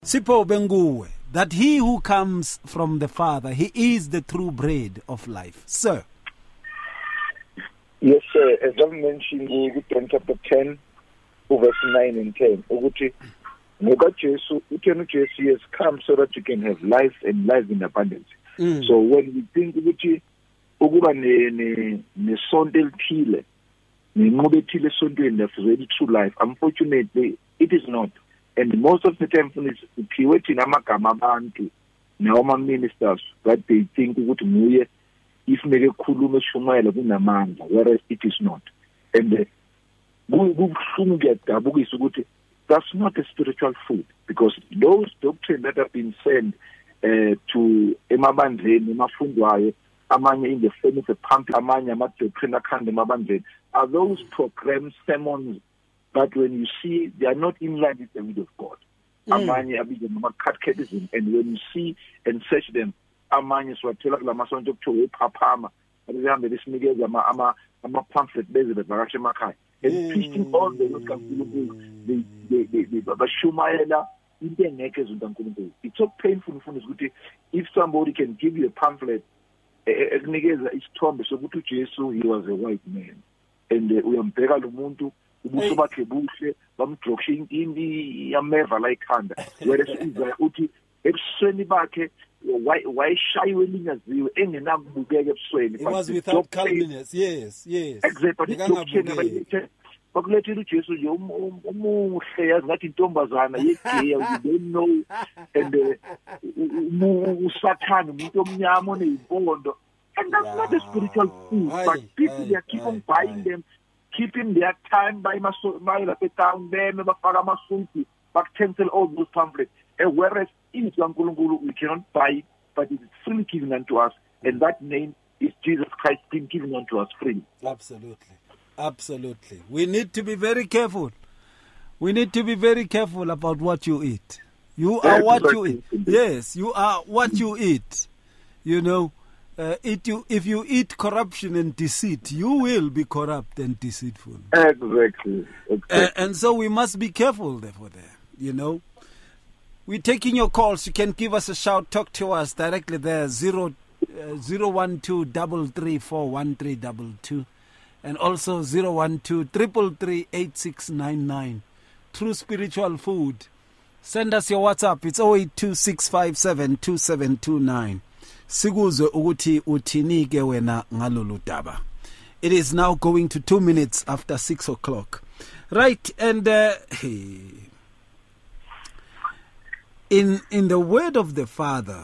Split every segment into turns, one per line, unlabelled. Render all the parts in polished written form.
Sipho benguwe, that he who comes from the Father, he is the true bread of life. Sir.
Yes, sir. As I mentioned in John chapter 10, verse 9 and 10, Jesus has come so that you can have life and life in abundance. So when we think ukuba nesonto elithile, nenqobe ethile esontweni that's ready true life, unfortunately, it is not. And most of the time, uphiwe thina amagama abantu noma ministers that they think ukuthi muye ifuneke ekhuluma eshumayela kunamandla, whereas it is not. And kubuhlungu kuyadabukisa ukuthi that's not a spiritual food, because those doctrines that have been sent to emabandleni emafundwayo, amanye in the form of a pamphlet, amanye amadoctrine akhanda emabandleni, are those programmed sermons. But when you see, they are not in line with the will of God. Amanye abizwa noma catechism, and when you see and search them, amanye siwathola kula masonto okuthiwa ephaphama, abehambe besinikeza ama pamphlet beze bevakashe emakhaya. And preaching all the Lord kaNkulunkulu, they bashumayela into engeke ezonto kaNkulunkulu. It's so painful mfundisi ukuthi if somebody can give you a pamphlet ekunikeza isithombe sokuthi uJesu he was a white man, and uyambheka lo muntu ubuso bakhe buhle bamdrokshe inkindi yameva la ikhanda, whereas uza uthi ebusweni bakhe wayeshayiwe elinyaziwe engenakubukeka ebusweni.
It was without calmness. Yes.
Exactly. Bakulethela uJesu nje umuhle yazi ngathi intombazana yegeya, you don't know, and usathana umuntu omnyama oneyimpondo, and that's not a spiritual food. But people, they keep on buying them, keeping their time by town, them bafaka amasuti, back cancel all those pamphlets. And whereas in Nkulunkulu we cannot buy it, but it is freely given unto us, and that name is Jesus Christ being given unto us freely.
Absolutely. We need to be very careful. We need to be very careful about what you eat. You are what you eat. Yes, you are what you eat. You know, if you eat corruption and deceit, you will be corrupt and deceitful.
Exactly.
And so we must be careful therefore there, you know. We're taking your calls. You can give us a shout. Talk to us directly there. 012-334-1322 and also 012-333-8699. True Spiritual Food. Send us your WhatsApp. It's 0826572729. Sikuzwe ukuthi uthinike wena ngalolu daba. It is now going to 2 minutes after 6 o'clock. Right, and in the word of the Father,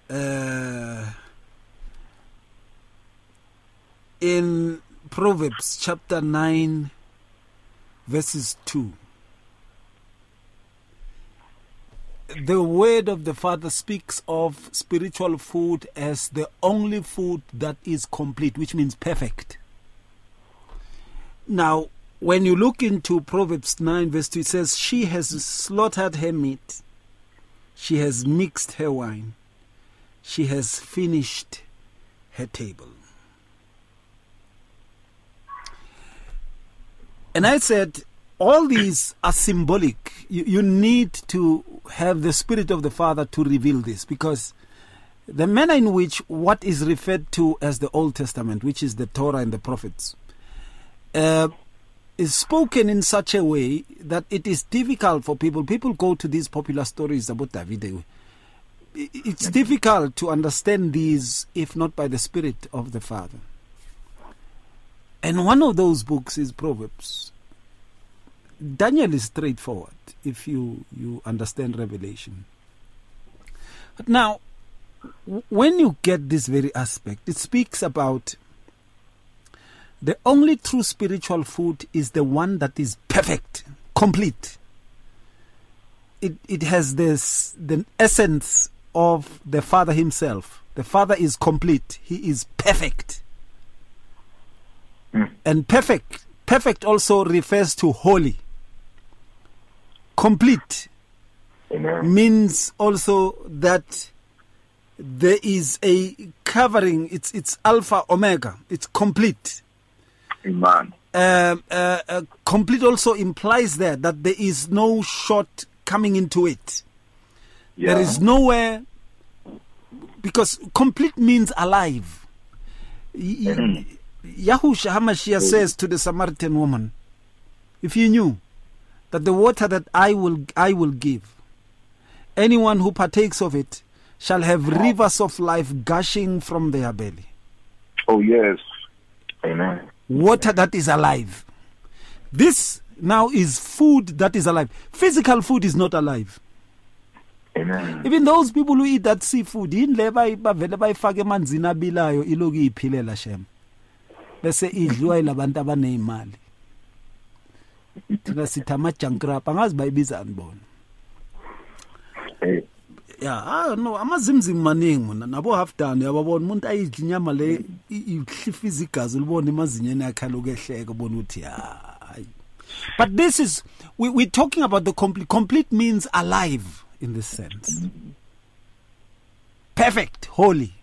in Proverbs chapter 9, verses 2, the word of the Father speaks of spiritual food as the only food that is complete, which means perfect. Now, when you look into Proverbs 9, verse 2, it says, she has slaughtered her meat, she has mixed her wine, she has finished her table. And I said, all these are symbolic. You need to have the Spirit of the Father to reveal this, because the manner in which what is referred to as the Old Testament, which is the Torah and the prophets, is spoken in such a way that it is difficult for people. People go to these popular stories about David. It's difficult to understand these if not by the Spirit of the Father. And one of those books is Proverbs. Daniel is straightforward if you understand Revelation. But now, when you get this very aspect, it speaks about the only true spiritual food is the one that is perfect, complete. It has the essence of the Father himself. The Father is complete. He is perfect. And perfect also refers to holy. Complete means also that there is a covering. It's Alpha, Omega. It's complete.
Amen.
Complete also implies that there is no short coming into it. There is nowhere, because complete means alive. Yahushua HaMashiach says to the Samaritan woman, if you knew that the water that I will give, anyone who partakes of it shall have rivers of life gushing from their belly.
Oh, yes. Amen.
Water that is alive. This now is food that is alive. Physical food is not alive.
Amen.
Even those people who eat that seafood, bavele bayifaka emanzini abilayo iloku iphilela shem. Bese idliwa yilabantu abanezimali. Thina sithi ama-junk wrap, angazi bayibizani bona. Yeah, no, amazimzim maningi mona nabo half done yababona umuntu ayidla inyama le ihlifiza igazi libona emazinyeni yakhe aloku ehleka bona uthi hayi. But this is we're talking about the complete means alive in this sense. Perfect, holy.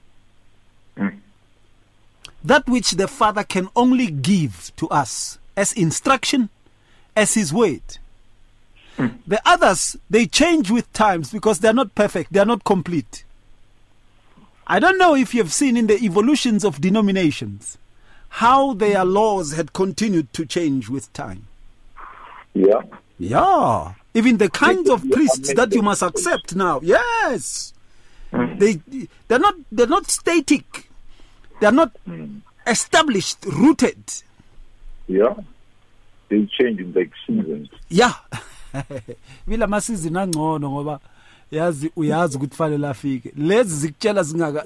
That which the Father can only give to us as instruction, as His word. The others, they change with times because they're not perfect, they're not complete. I don't know if you've seen in the evolutions of denominations how their laws had continued to change with time.
Yeah.
Yeah. Even the kinds of priests that you must accept now. Yes. They're not static. They're not established, rooted.
Yeah. They change in like seasons.
Yeah. Vila masizini angcono ngoba uyazi ukuthi fanele afike. Lezi zikutshela zingaka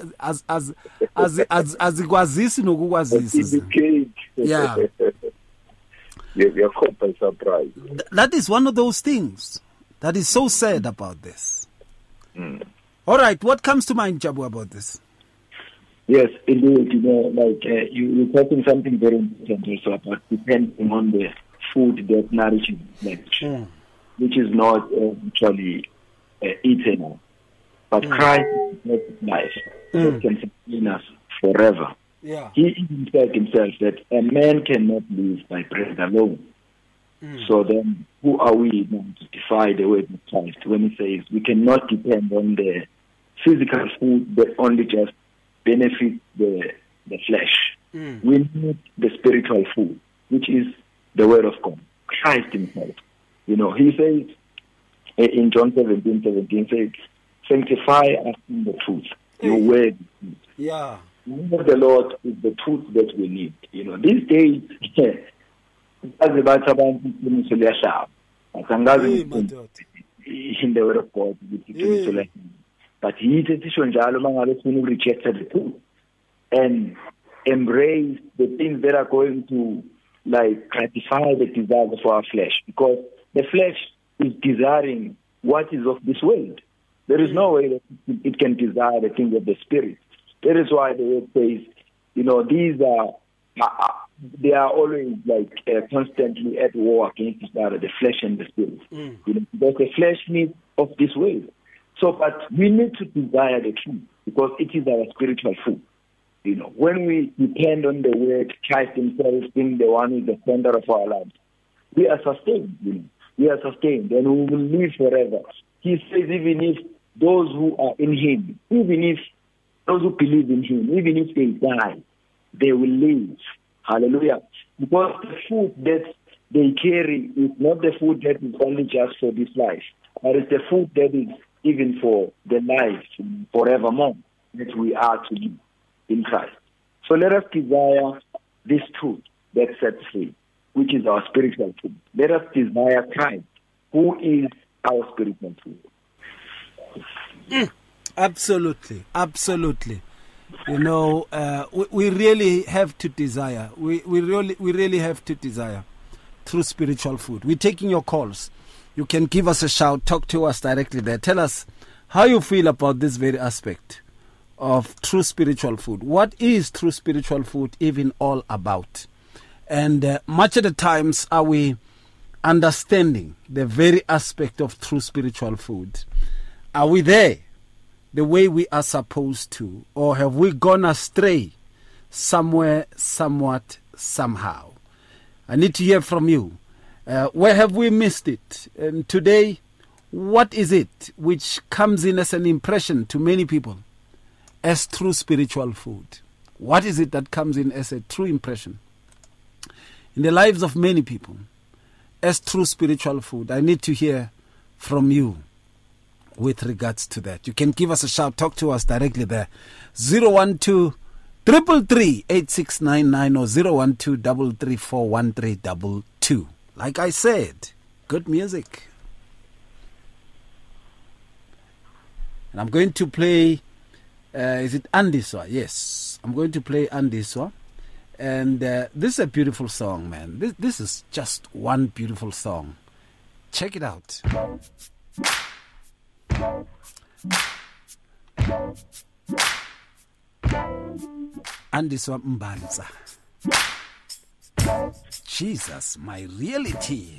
azikwazisi nokukwazisa. Yeah.
You're caught by surprise.
That is one of those things that is so sad about this. All right, what comes to mind, Jabu, about this?
Yes, indeed. You're talking something very important also about depending on the food that nourishes the flesh, which is not actually eternal. But Christ is life that can sustain us forever.
Yeah.
He even said himself that a man cannot live by bread alone. So then, who are we now to defy the word of Christ when he says we cannot depend on the physical food that only just benefits the flesh? We need the spiritual food, which is the word of God, Christ himself. He says in John 17:17, says, sanctify us in the truth. Your word is truth.
Yeah.
The word of the Lord is the truth that we need. These days, in the word of God, but he rejected the truth and embrace the things that are going to gratify the desires of our flesh, because the flesh is desiring what is of this world. There is no way that it can desire the things of the spirit. That is why the word says, these they are always constantly at war against each other, the flesh and the spirit. Because the flesh needs of this world. So, but we need to desire the truth because it is our spiritual food. When we depend on the word, Christ himself being the one who is the center of our lives, we are sustained. We are sustained and we will live forever. He says even if those who are in him, even if those who believe in him, even if they die, they will live. Hallelujah. Because the food that they carry is not the food that is only just for this life, but it's the food that is even for the life forevermore that we are to live in Christ. So let us desire this truth that sets free, which is our spiritual food. Let us desire Christ, who is our spiritual food.
Absolutely, absolutely. We really have to desire. We really have to desire through spiritual food. We're taking your calls. You can give us a shout. Talk to us directly there. Tell us how you feel about this very aspect of true spiritual food. What is true spiritual food even all about? And much of the times are we understanding the very aspect of true spiritual food? Are we there the way we are supposed to? Or have we gone astray somewhere, somewhat, somehow? I need to hear from you. Where have we missed it? And today, what is it which comes in as an impression to many people as true spiritual food? What is it that comes in as a true impression in the lives of many people as true spiritual food? I need to hear from you with regards to that. You can give us a shout, talk to us directly there. 012 333 8699 or 012 334 1322. Like I said, good music. And I'm going to play, is it Andiswa? Yes, I'm going to play Andiswa. And this is a beautiful song, man. This is just one beautiful song. Check it out. Andiswa Mbanza. Jesus, my reality.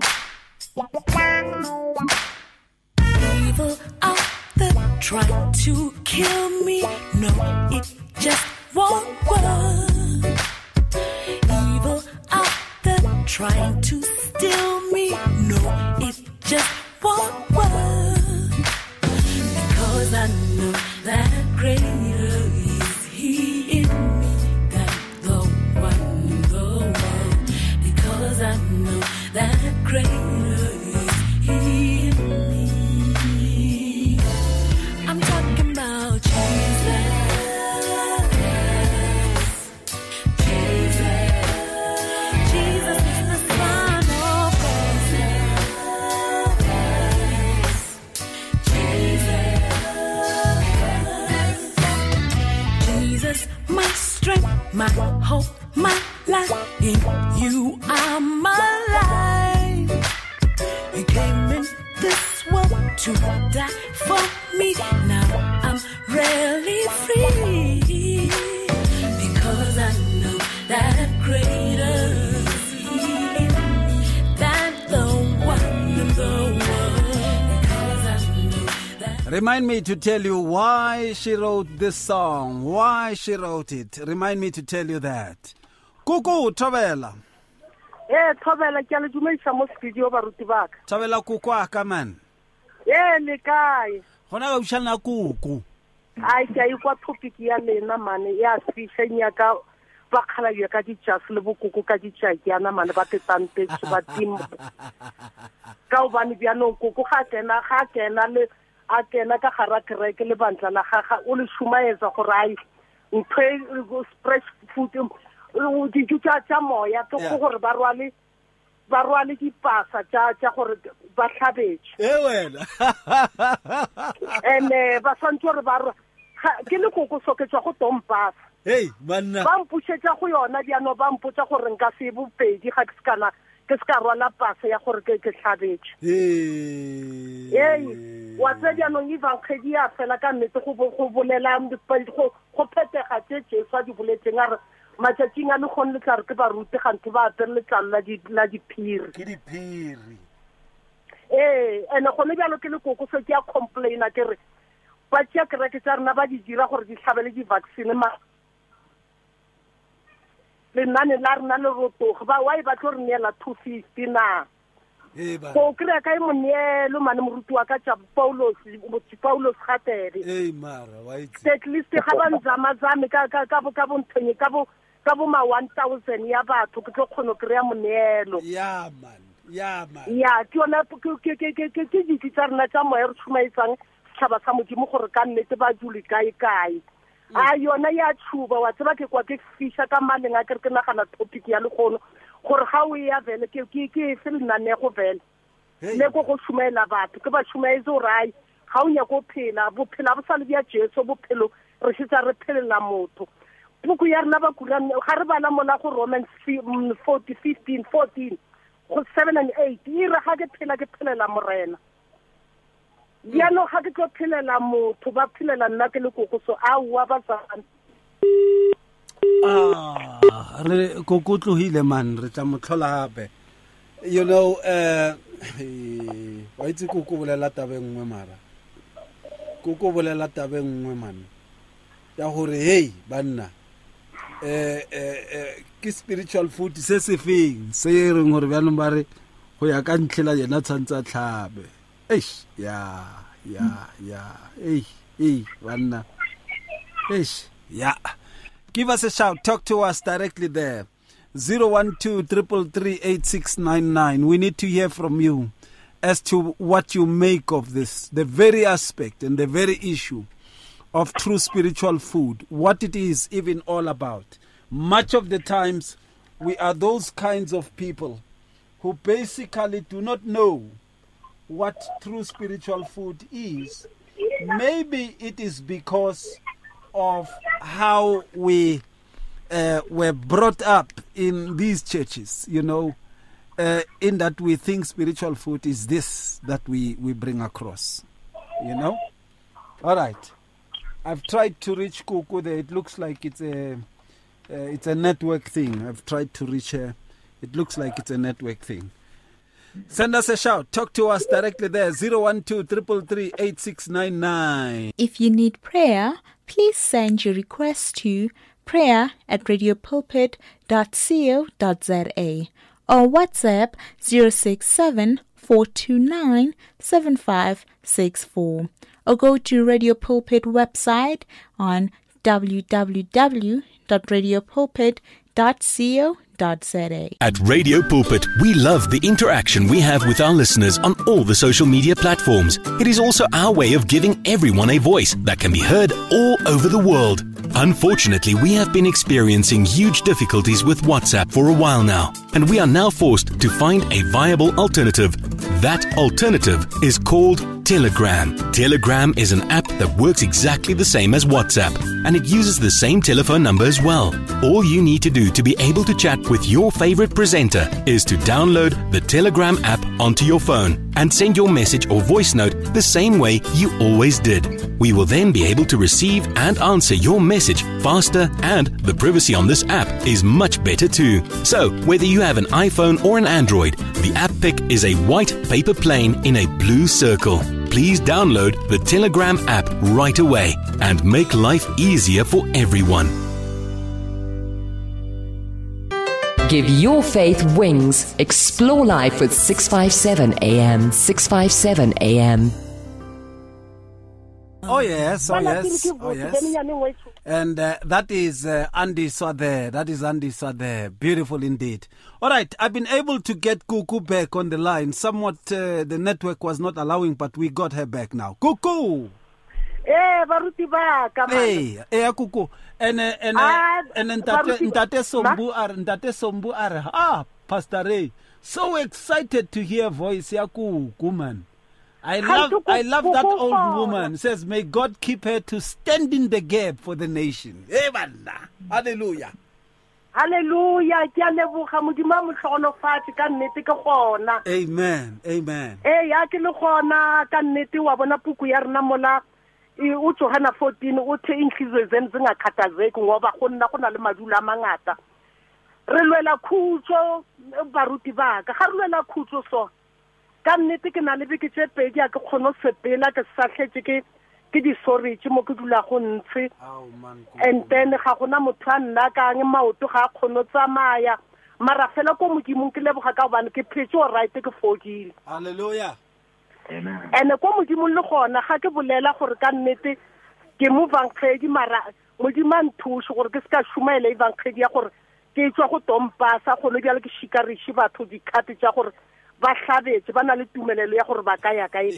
Evil out there trying to kill me. No, it just won't work. Evil out there trying to steal me. No, it just won't work. Because I know that greater is He in me than the one, the one. Because I know that greater is He in me. I'm talking about Jesus. Jesus is the Son of God. Jesus, my strength, my hope, my life. In you I'm alive. You came in this world to die for me. Now I'm really free. Because I know that greater is He in me than the one, the one. Because I know that.
Remind me to tell you why she wrote this song, why she wrote it. Remind me to tell you that. Kuku Thobela.
Thobela ke a le dumedisa mo studio baruti ba ka.
Thobela kuku aka man.
Le kae?
Gona ga utlana kuku.
Ai ke a ikwa topic ya lena mane ya sishenya ka ba khala ya ka ditšhase le bokuku ka ditšhakiana mane ba tetante ba tim. Ka o bane bja no kuku ga kena le a kena ka gara kereke le bantla la gaga o le shumaetsa gore ai ntwe go spread food o di tsa moya to gore ba rwale dipasa tsa gore ba tlhabetse
wena
ene ba santore ba ke le koko soketswa go tompasa
banna
ba mputsetsa go yona diano ba mputsa gore nka se bopedi ga ke ska rwala pasa ya gore ke tlhabetse wa tse dianong evangeli ya fela ka nnete go bolela go phethega tse Jesu a di boletseng a re matšatšing a le kgone le tla re ke baruti gantse ba apere letlalo la diphiri
ke diphiri
ene gone bjalo ke le koko se ke a complaina ke re ba tšea kereke tsa rena ba di dira gore di tlhabele di-vaccine lenane la rena le rotoge ba wa e batlo re neela 250 na go kry-a ka e moneelo mane moruti wa ka tša paulos gatebe at least ga ba nzamazame ka bonthonye ka bo ma 1,000 ya batho ke tlo kgone go kry-a moneelo
ya
ke yona ke ditsi tsa rena tša moya re tšhumaetsang setšhaba sa modimo gore ka nnete ba jule kae a yona ya tšhuba wa tseba ke kwa ke fiša ka maleng a kere ke nagana topic ya lekgono gore ga o ya vele ke se lenanego vele le go šumaela batho ke ba šumaetse gore ai ga o nyako phela bophela bo sa le bja Jesu bophelo re šetša re phelela motho buku ya rena ba kurang ga re bala mola go Romans 15:14 go 7 and 8 e re ga ke phela ke phelela morena diano ga ke tlo phelela motho ba phelela nna ke le koko so wa ba tsana
re kokotlogile man re tla motlhola gape you know wa itse koko bolela tabe nngwe mara koko bolela tabe nngwe man ya gore hey banna ke spiritual food se se feng se reng gore bjanong ba re go ya ka ntlhela yena tshwantse a tlhabe Eish, yeah. Hey, Vanna. Eish, yeah. Give us a shout. Talk to us directly there. 012-333-8699. We need to hear from you as to what you make of this, the very aspect and the very issue of true spiritual food, what it is even all about. Much of the times, we are those kinds of people who basically do not know what true spiritual food is. Maybe it is because of how we were brought up in these churches, in that we think spiritual food is this that we bring across, All right. I've tried to reach Kuku there. It looks like it's a network thing. I've tried to reach her. It looks like it's a network thing. Send us a shout. Talk to us directly there. 012-333-8699.
If you need prayer, please send your request to prayer@radiopulpit.co.za or WhatsApp 067-429-7564 or go to Radio Pulpit website on www.radiopulpit.co.za.
At Radio Pulpit, we love the interaction we have with our listeners on all the social media platforms. It is also our way of giving everyone a voice that can be heard all over the world. Unfortunately, we have been experiencing huge difficulties with WhatsApp for a while now, and we are now forced to find a viable alternative. That alternative is called Telegram. Telegram is an app that works exactly the same as WhatsApp, and it uses the same telephone number as well. All you need to do to be able to chat with your favorite presenter is to download the Telegram app onto your phone and send your message or voice note the same way you always did. We will then be able to receive and answer your message faster, and the privacy on this app is much better too. So, whether you have an iPhone or an Android, the app pic is a white paper plane in a blue circle. Please download the Telegram app right away and make life easier for everyone.
Give your faith wings. Explore life with 657 AM. 657 AM.
Oh yes. And that is Andy Swade. That is Andy Swade. Beautiful indeed. All right, I've been able to get Kuku back on the line. Somewhat the network was not allowing, but we got her back now. Kuku!
Baruti ba ka
Hey, Kuku. And Ntate Sombu are Pastor Ray. So excited to hear voice ya Kuku, man. I love that old woman. Says, may God keep her to stand in the gap for the nation. Hallelujah.
Hallelujah.
Amen. Amen.
Ya ke le gona ka nnete wa bona puku ya rena mola o Johana 14 o the inhlizwe zenu zingakhathazeki ngoba gonna le madula amangata. Re lwela khutso baruti ba ka ga re lwela khutso so ka nnete ke na le beke tse pedi a ke kgono sepela ke sahletse ke di sorry mo ke dula go ntse and then ga gona motho a nna ka nge maoto ga kgono tsamaya mara fela ko modimong ke leboga ka bana ke phetse o right ke fodile.
Hallelujah.
Amen.
And ko modimong le gona ga ke bolela gore ka nnete ke mo vankhedi mara modimang thuso gore ke ska shumaela ivankhedi ya gore ke tswa go tompasa go le bjale ke shikarishi batho dikate tsa gore ba hlabetse ba na le tumelelo ya gore ba ka ya kae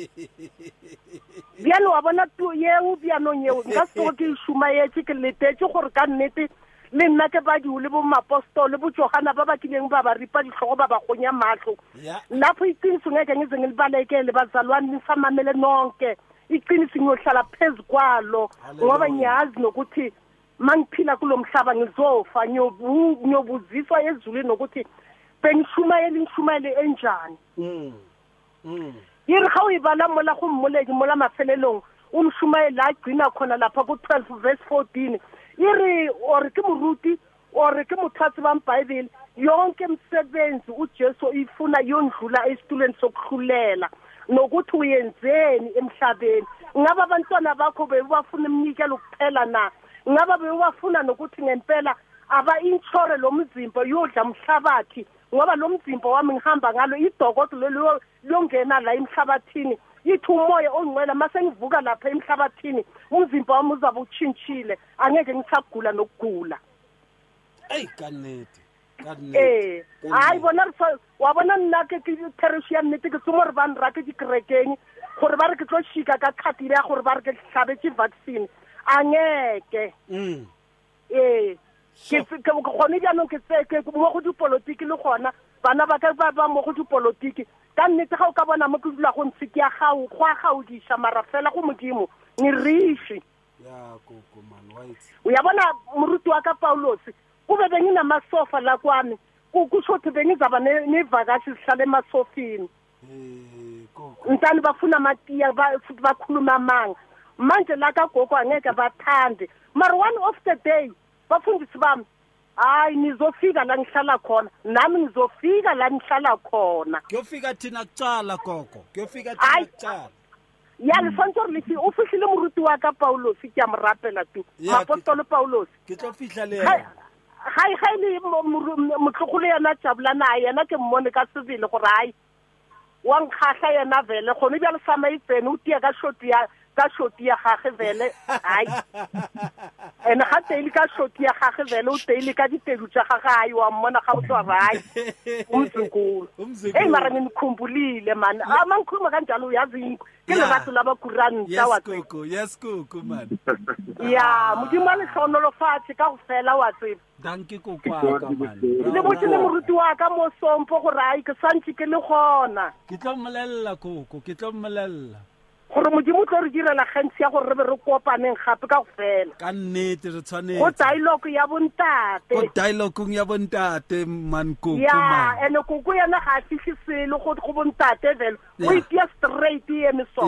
bjalo wa bona tu yeo bjanong yeo nka se go ke shumaetse ke letetse gore ka nnete le nna ke ba di le bo mapostole bo Johana ba ba kileng ba ba ripa ditlhogo ba ba gonya matlo lapho iqiniso ngeke ngize ngilibalekele bazalwane nisamamele nonke iqiniso ngiyohlala phezukwalo ngoba ngiyazi nokuthi mangiphila kulomhlaba ngizofa nyobuziswa ezulwini nokuthi bengishumayele enjani yiri ga o ibala mola go mmoledi mola mafelelong umshumayela agcina khona lapha ku 12 verse 14 iri or ke moruti or ke mothatsi ba mBhayibheli yonke umsebenzi uJesu ifuna yondlula esitulweni sokuhlulela nokuthi uyenzeni emhlabeni ngaba abantwana bakho bebafuna imnikelo kuphela na ngaba bebafuna nokuthi ngempela aba inshore lo mzimba yodla umhlabathi ngoba lo mzimba wami ngihamba ngalo idokodo longena la emhlabathini ithi umoya ongcwele mase ngivuka lapha emhlabathini umzimba wami uzabe uchintshile angeke ngisagula nokugula
kanete
hayi bona wabona nna ke terishia nnete ke tsomore ba nra ke dikerekeng gore ba re ke tlo shika ka khatile ya gore ba re ke tlhabetse vaccine angeke ke gone jaanong ke mo go dipolotiki le gona bana ba ka ba mo go dipolotiki ka nnete ga o ka bona mo ke dula go ntse ke ya gago go a gaodisa mara fela go modimo ni rishi o ya bona moruti wa ka Paulos kube bengina masofa la kwami kushothi bengizaba nevakashi sihlale emasofini ntani bafuna matiya bakhuluma amanga manje la kagogo angeke bathande mara one of the day bafundisi bami hayi nizofika la ngihlala khona nami ngizofika la ngihlala khona
kuyofika thina kucala gogo kuyofika thina kucala
ya le sponsor le fi officially moruti wa ka Paulos ke ya morapela tu apostolo Paulos
ke tlo fihla le
hai le motlogolo yana tjabulana yana ke mmone ka sebele gore hai wa nkgahla yana vele gone bja le samaitsene o tia ka shoti ya gage vele hai ene ga teile ka shoti ya gage vele o teile ka ditedu tsa gage hai wa mmona ga o tswa rai umzukulu mara ngikhumbulile man mangikhuluma kanjalo uyazi ke le batho laba kuranta wa
yes kuku man
ya modimo le hlonolo fatshe ka go fela wa tseba
danke kokwaka man
le botse le moruti wa ka mo sompo go rai ke santse ke le gona
ke tlo mmolella koko ke tlo mmolella
gore modimo tlo re direla gantsi ya gore re be re kopaneng gape ka go fela
ka nnete re tshwanetse
go dialogue ya bontate
go dialogue ya bontate man koko
ya ene koko yana ga fihle selo go bontate vele o itia straight eme so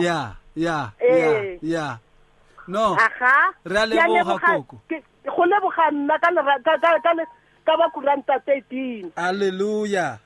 ya no re a leboga koko
go leboga nna ka ba kuranta 13
hallelujah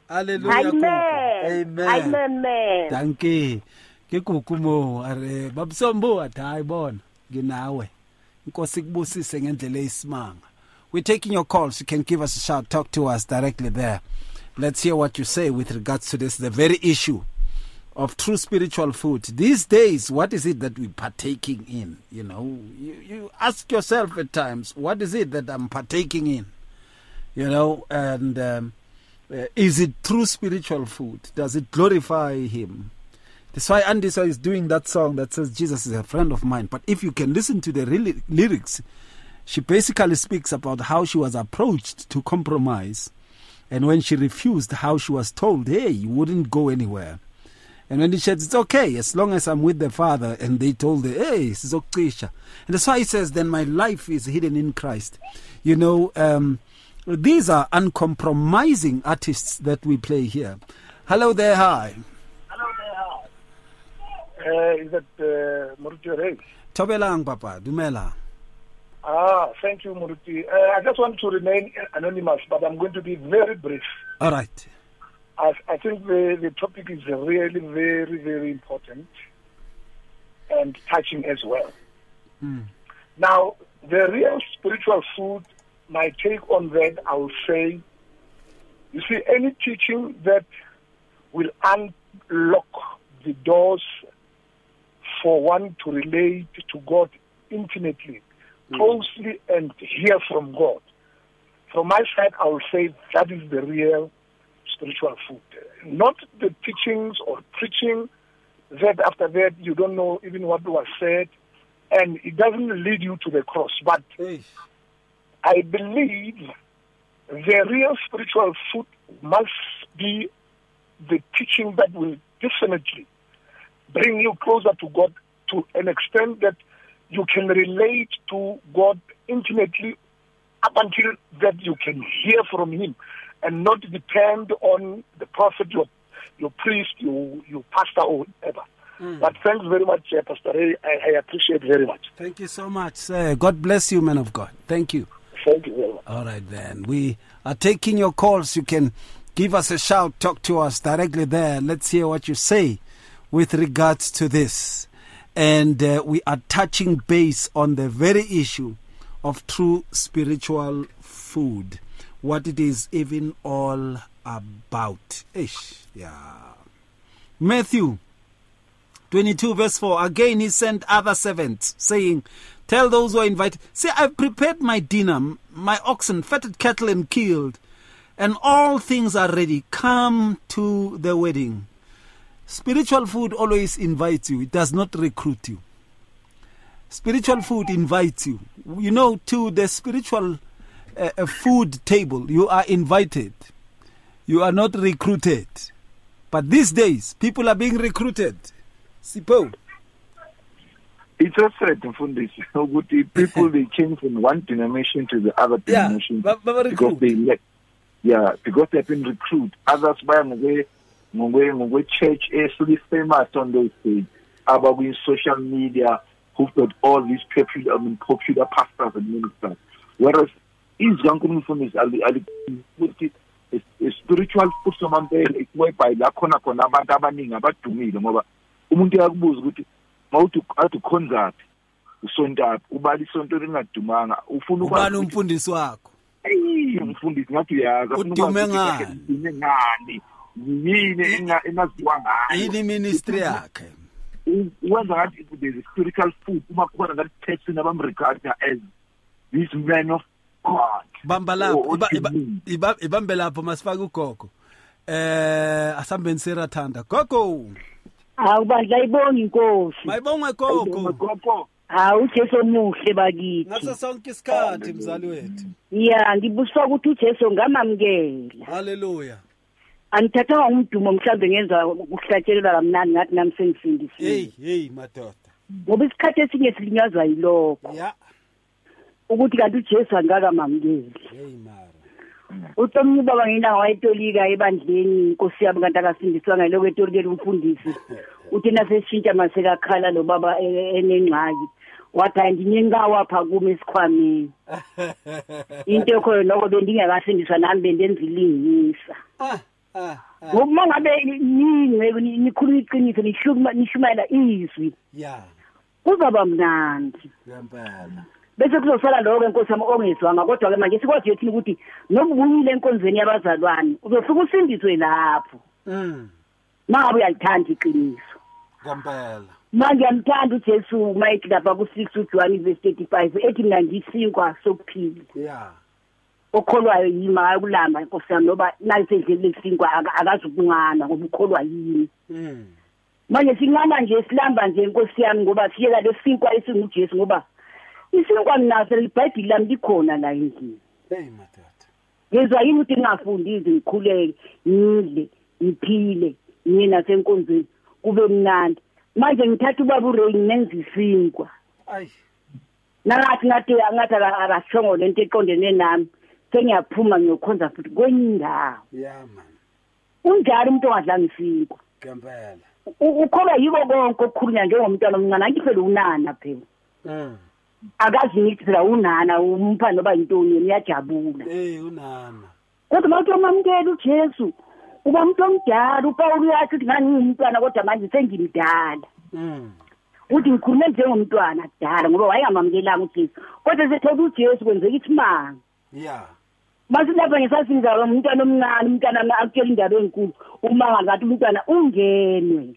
amen
danke ke kukumo are babsombo athayi bona nginawe inkosi kubusise ngendlela eyisimanga. We're taking your calls. You can give us a shout, talk to us directly there. Let's hear what you say with regards to this, the very issue of true spiritual food. These days, what is it that we're partaking in? You know, you ask yourself at times, what is it that I'm partaking in? You know, and is it true spiritual food? Does it glorify him? That's why Andisa is doing that song that says Jesus is a friend of mine. But if you can listen to the lyrics, she basically speaks about how she was approached to compromise. And when she refused, how she was told, hey, you wouldn't go anywhere. And when she said, it's okay, as long as I'm with the Father. And they told her, hey, it's okay. And that's why he says, then my life is hidden in Christ. You know, these are uncompromising artists that we play here. Hello there, hi.
Is that Muruti Ray?
Tobelang, Papa. Dumela.
Thank you, Muruti. I just want to remain anonymous, but I'm going to be very brief.
All right.
I think the topic is really very, very important and touching as well. Now, the real spiritual food, my take on that, I will say, you see, any teaching that will unlock the doors for one to relate to God intimately, closely, and hear from God. From my side, I will say that is the real spiritual food. Not the teachings or preaching that after that you don't know even what was said, and it doesn't lead you to the cross. But I believe the real spiritual food must be the teaching that will definitely bring you closer to God to an extent that you can relate to God intimately up until that you can hear from him and not depend on the prophet, your priest, your pastor or whatever. But thanks very much, Pastor Ray. I appreciate very much.
Thank you so much, sir. God bless you, man of God. Thank you.
Thank you very much.
All right, then. We are taking your calls. You can give us a shout, talk to us directly there. Let's hear what you say with regards to this. And we are touching base on the very issue of true spiritual food. what it is even all about. Ish, yeah. Matthew 22 verse 4. Again he sent other servants, saying, tell those who are invited. See, I've prepared my dinner, my oxen, fatted cattle and killed, and all things are ready. Come to the wedding. Spiritual food always invites you. It does not recruit you. Spiritual food invites you. You know, to the spiritual food table, you are invited. You are not recruited. But these days, people are being recruited. Sipo.
It's a sad, Mfundisi. People, they change from one denomination to the other denomination because because they've been recruited. Others by church is really famous on those days. About in social media, who've got all these popular pastors and ministers. Whereas is young Mfundisi a spiritual food someone there whereby la khona abantu abaningi abadumile ngoba umuntu uyakubuza ukuthi mawuthi concert usonto ubali isonto lingadumanga ufuna
ubani umfundisi wakho
umfundisi ngathi uyazi
udume ngani
yini engaziwa ngayo
yini ministry yakhe
wenza ngathi there's a spiritual food uma khona ngathi person abamregard as this man of God.
Bamba lapho ibambe lapho masifaka ugogo asambeni serathanda gogo
awubandla ibonga inkosi
mayibongwe gogo
uJesu omuhle bakithi
ngaso sonke isikhathi mzali wethu
ngibuswa ukuthi uJesu ngamamkela
haleluya
angithatha umdumo mhlambe ngenza ukuhlatshelela kamnandi ngathi nami sengifundisile
hey madoda
ngoba isikhathi esinye silinyazwa yilokho ukuthi kanti uJesu angakamamkeli
hey mara
uTomni baba ngina wayetolika ebandleni inkosi yami kanti akasindiswa ngaloko etolikela umfundisi uthi naseshintsha maseka khala lo baba enengxaki wathi andinyengawa pha kuma esikhwameni into khona noko bendingakasindiswa nami bendenza ilingisa ngoba ngabe nikhuluma iqiniso nishumayela izwi kuzaba mnandi
ngempela
bese kuzosala lokho enkosi yami ongezwanga kodwa ke manje sikwazi yethini ukuthi nobuyile enkonzweni yabazalwane uzofika usindiswe lapho ngabe uyalithanda iqiniso
ngempela
manje ngiyamthanda uJesu mayithi lapha ku6 John verse 35 ethi mina ngisinkwa sokuphila okholwayo yimi akulamba inkosi yami noba nalisendlele lesinkwa akazukungana ngoba ukholwa yini manje singama nje silamba nje inkosi yami ngoba siyela lesinkwa esinguJesu ngoba isinkwa naso iBhayibheli lami likhona la endlini
hey madoda
ngezwa yini ukuthi ngingafundi ngikhuleke ngidle ngiphile mina senkonzweni kube mnandi manje ngithatha ubaba uRay nenza isinkwa ngathi akashongo lento eqondene nami sengiyaphuma ngiyokhonza futhi kwenye indawo
man
unjalo umuntu ongadlanga isinkwa
ngempela
ukhola yiko konke okukhulunywa njengomntwana omncane angifele unana phela akazi ngithi phela unana umpha noba intoni uyajabula
unana
kodwa mawuthi umamkela uJesu uba umuntu omdala uPaul uyathi ukuthi ngani ngumntwana kodwa manje sengimdala uthi ngikhulume njengomntwana kudala ngoba wayengamamukelanga uJesu kodwa sethola uJesu kwenzeka isimanga mase lapha ngesasinza umntwana omncane umntwana akutshela indaba enkulu umanga ngathi umntwana ungenwe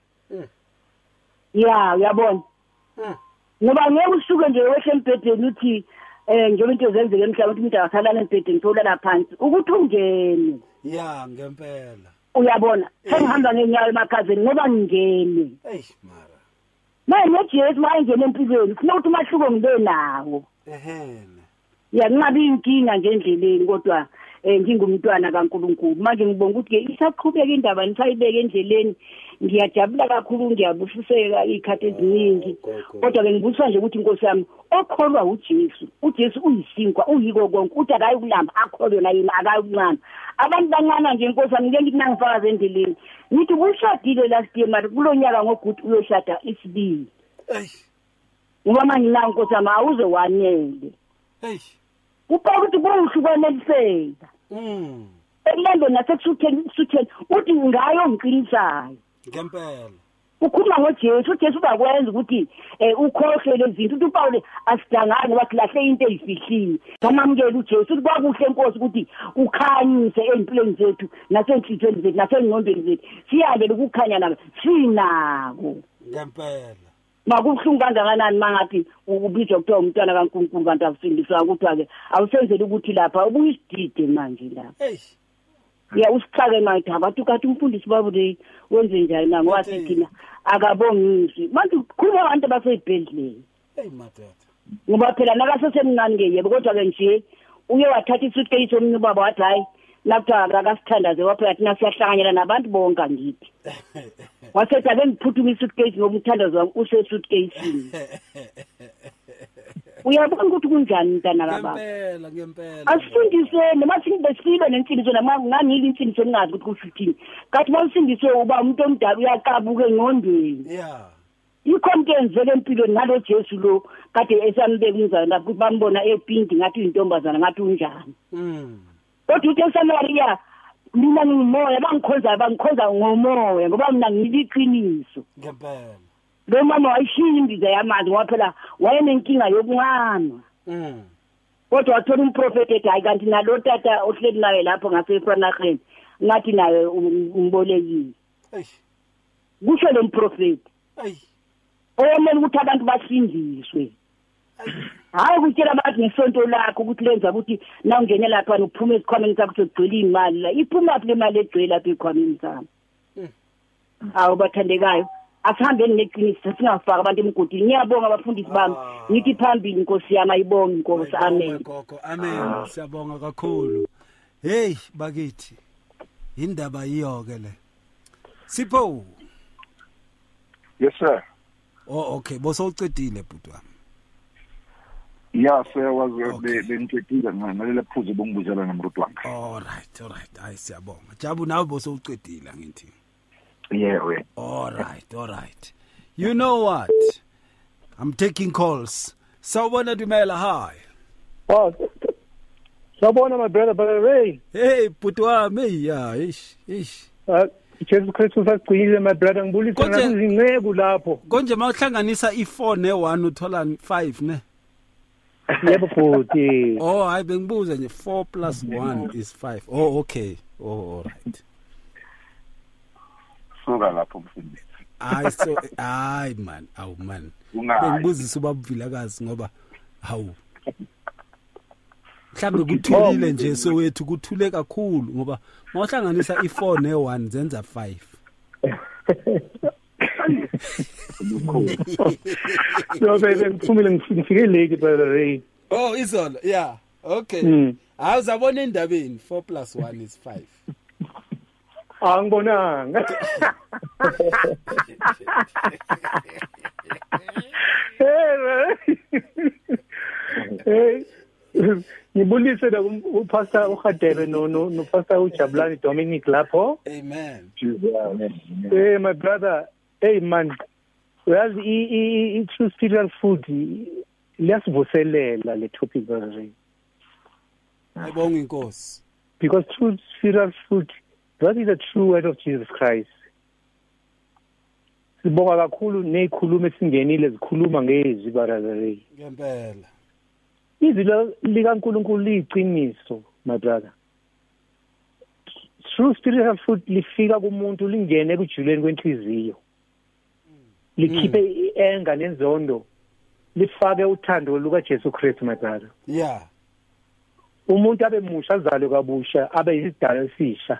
uyabona ngoba ngeke usuke nje wehle embhedeni uthi njengoba into zenzeke emhlabeni ukuthi umuntu akasalala embhedeni tholala phansi ukuthi ungene
ngempela
uyabona sengihamba ngenyawo emakhazeni ngoba ngingene manje noJesu mayengena empilweni ufuna ukuthi umahluko ngibe nawo ngingabi inkinga nje endleleni kodwa ngingumntwana kaNkuluNkulu manje ngibonga ukuthi ke isaqhubeka indaba nisayibeka endleleni ngiyajabula kakhulu ngiyabusiseka ikhathi eziningi kodwa ke ngibuswa nje ukuthi inkosi yami okholwa uJesu uyisinkwa uyiko konke uthi akayikulamba akholwe na yena akayikunqana abantu bancane nje inkosi yami ngeke ngithi nangifaka endleleni ngithi kushadile last year manje kulonyaka ngogudu uyoshada isibili ngoba manje la inkosi yami awuze wanele upha ukuthi kungihlukwaneliseka ekulando nasekusutheni uthi ngayo ngiqinisayo
ngempela
ukhuluma ngoJesu uJesu bakwenza ukuthi ukhohle lezinto uthi uPaul asidangani wathi lahle into eyifihlile samamukela uJesu kwakuhle inkosi ukuthi ukhanyise empilweni zethu nasenhlizweni zethu nasengqondweni zethu siyabe ukukhanya nabo sinako
ngempela
makuhlungu kangakanani mangathi ubizwa kuthiwa umntwana kaNkulunkulu kanti akusindiswa ukuthi ke awusenzele ukuthi lapha ubuyisidide manje lapha ya usichake manje abantu kathi umfundisi babude wenze njani na ngoba thina akabongisi manje khulu abantu baseyibhedlela
madoda
ngoba phela nakasesemncane ke yebo kodwa ke nje uye wathatha isuitcase omnye baba wathi hayi lapha akasithandaze waphela thina siyahlanganyela nabantu bonke ngithi wasethi ake ngiphuthuma isuitcase ngoba umthandazo wami usesuitcase uyabona ukuthi kunjani mntana kababa
ngempela
asifundiseni masingibesibe nensindiso ngangile insindiso engazi ukuthi kuthini kanti masindiswe uba umuntu omdala uyaqabuka engqondweni ikhonto enzeke empilweni ngalo Jesu lo kade esambeka umzana lapho bambona epindi ngathi intombazana ngathi unjani kodwa uthi eSamaria mina ngimoya bangikhonza ngomoya ngoba mina ngiliqiniso
ngempela
lo mama wayishiya imbiza yamanzi waphela wayenenkinga yokunqama kodwa wathola umprofeti ethi hayi kanti nalo tata ohleli naye lapho ngaseFranakhen ngathi naye umbolekile kusho lo mprofeti oyemela ukuthi abantu basindiswe hayi ukutshela abantu ngesonto lakho ukuthi lenza ukuthi na ungene lapha uphume esikhwameni sakho sokugcwela imali la iphuma le mali egcwele lapha ekhwameni sami awu bathandekayo asihambeni neqiniso singafaka abantu emgodini ngiyabonga abafundisi bami ngithi phambili inkosi yami ayibonge inkosi amen
gogo amen siyabonga kakhulu hey bakithi indaba yiyo ke le Sipho
yes sir
okay bosowucedile bhuti wami
yeah sir bengicedile ngale phuzu bongibuzela nomruti wami
all right hayi siyabonga Jabu nawe bosowucedile ngithi
yeah
all right you know what I'm taking calls sawubona Dumela hi
sawubona my brother Ray
hey bhuti wami yeah ish
Jesus Christ usaqinile my brother ngibulisa ngakuzinceku lapho
konje mawuhlanganisa i4 ne1 uthola 5 ne
yebo futhi
hayi bengibuza nje 4 + 1 is 5 okay all right
soka lapho mfundisi
hayi man bengibuzisa ubabvilakazi ngoba hawu mhlambe kuthulile nje sowethu kuthule kakhulu ngoba mawuhlanganisa i4 ne1 zenza 5
so baby ngifumile ngifike late brother Ray
izolo yeah okay awuzabona endabeni 4 + 1 is 5
angibonanga hey ngibulise la upastor uHadebe no pastor uJabulani Dominic lapho
amen
hey my brother hey man well I true spiritual food liyasivuselela le topic brother
ayibonga inkosi
because true spiritual food that is the true word of Jesus Christ sibonga kakhulu nezikhuluma esingenile zikhuluma ngezwi brother
ngempela
izwi likaNkulunkulu liyiqiniso my brother true spiritual food lifika kumuntu lingene kujuleni kwenhliziyo likhiphe ienga nenzondo lifake uthando luka Jesu Christ my brother
yeah
umuntu abe musha azalwe kabusha abe isidala esisha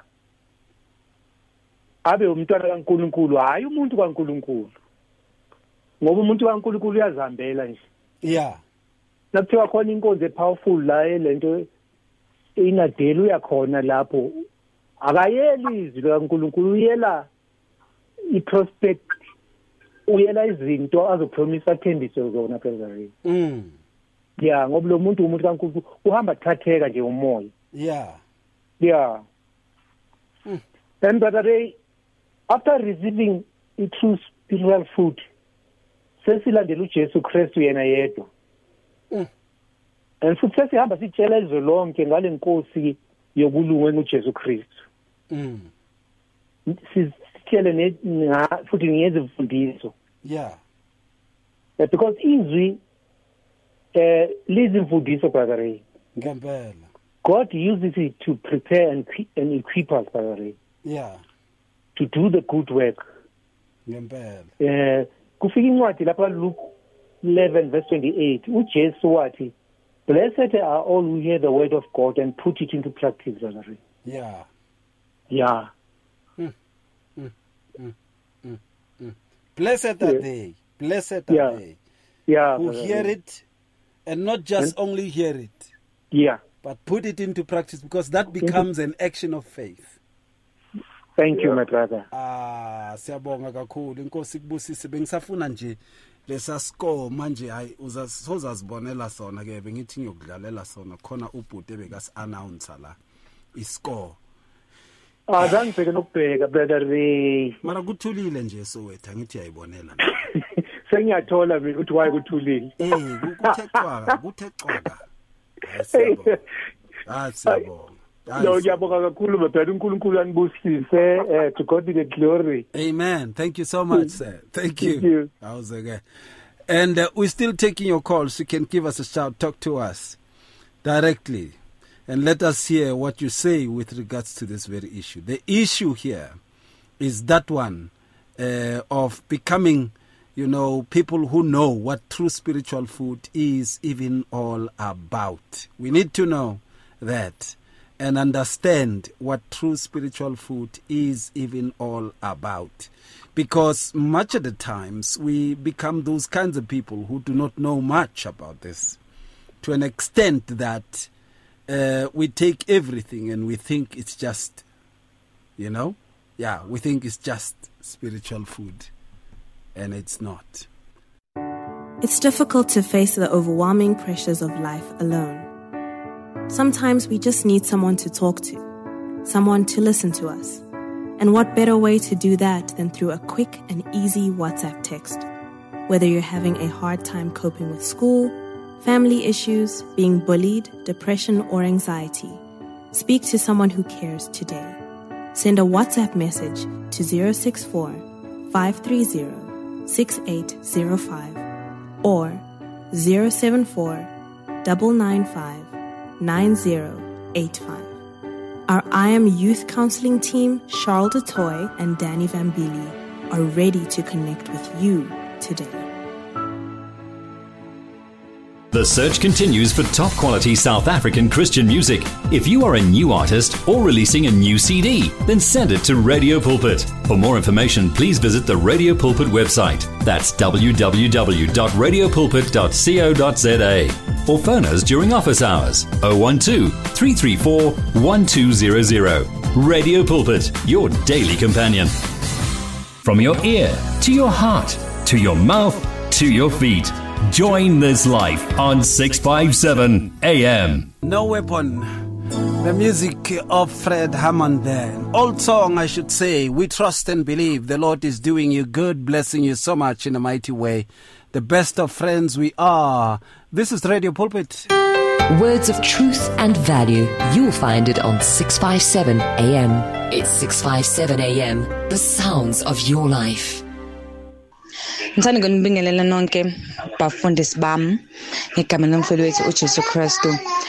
abe umntwana kaNkulunkulu hayi umuntu kaNkulunkulu ngoba umuntu kaNkulunkulu uyazihambela nje
yeah
nakuthiwa khona inkonzo epowerful la lento inadeli uyakhona lapho akayeli izwi likaNkulunkulu uyela iprospect uyela izinto azopromise athembise zona phela yeah ngoba lo muntu umuntu kaNkulunkulu uhamba thatheka nje umoya yeah and brother after receiving the true spiritual food sesilandela uJesu Kristu yena yedwa and futhi sesihamba sitshela izwe lonke ngale nkosi yokulunga uJesu Kristu usitshele futhi ngiyenze imfundiso.
Yeah.
Because izwi lizimfundiso, Brother Ray.
Ngempela.
God uses it to prepare and equip us, Brother Ray.
Yeah.
To do the good work.
Ngempela.
Kufika incwadi lapha Luke 11 verse 28. uJesu wathi, "Blessed are all who hear the word of God and put it into practice, Brother Ray."
Yeah.
Yeah.
Blessed are they. Blessed are they.
Yeah.
Who hear it and not just only hear it.
Yeah.
But put it into practice, because that becomes an action of faith.
Thank you, my brother.
Siyabonga kakhulu. Inkosi kubusise. Bengisafuna nje lesa score manje hayi uzazibonela sona ke bengithi ngiyokudlalela sona khona ubhuti bekas announce la iscore.
Azange nokubheka, Brother Ray.
Mara kuthulile nje Soweto ngithi ayibonela.
Sengiyathola mina ukuthi waye kuthulile.
Kuthe xwaka. Siyabonga.
No, ngiyabonga kakhulu mabheka uNkulunkulu anibusise, to God be the glory.
Amen. Thank you so much, sir. Thank you. How's it? And we're still taking your calls. You can give us a shout, talk to us directly, and let us hear what you say with regards to this very issue. The issue here is that one of becoming, people who know what true spiritual food is even all about. We need to know that and understand what true spiritual food is even all about. Because much of the times we become those kinds of people who do not know much about this, to an extent that we take everything and we think it's just, we think it's just spiritual food, and it's not.
It's difficult to face the overwhelming pressures of life alone. Sometimes we just need someone to talk to, someone to listen to us. And what better way to do that than through a quick and easy WhatsApp text? Whether you're having a hard time coping with school, family issues, being bullied, depression, or anxiety, speak to someone who cares today. Send a WhatsApp message to 064 530 6805 or 074 995 9085. Our I Am Youth Counseling team, Charles DeToy and Danny Vambili, are ready to connect with you today.
The search continues for top quality South African Christian music. If you are a new artist or releasing a new CD, then send it to Radio Pulpit. For more information, please visit the Radio Pulpit website. That's www.radiopulpit.co.za. Or phone us during office hours 012 334 1200. Radio Pulpit, your daily companion. From your ear to your heart to your mouth to your feet. Join this life on 657 AM.
No Weapon, the music of Fred Hammond there. An old song, I should say. We trust and believe the Lord is doing you good, blessing you so much in a mighty way. The best of friends we are. This is Radio Pulpit.
Words of truth and value. You'll find it on 657 AM. It's 657 AM. The sounds of your life.
Ngithanda ukunibingelela nonke bafundisi bami ngegama lomfelo wethu uJesu Kristu.